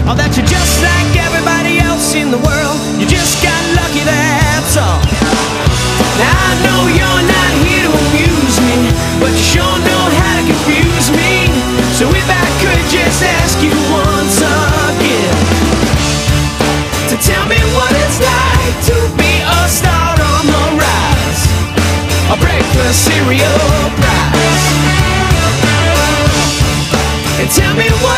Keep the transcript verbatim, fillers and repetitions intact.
or that you're just like everybody else in the world. You just got lucky, that's all. Now I know you're not here to amuse me, but you sure know how to confuse me. So if I could just ask you once again to tell me what it's like to be a star on the rise, a breakfast cereal prize, and tell me what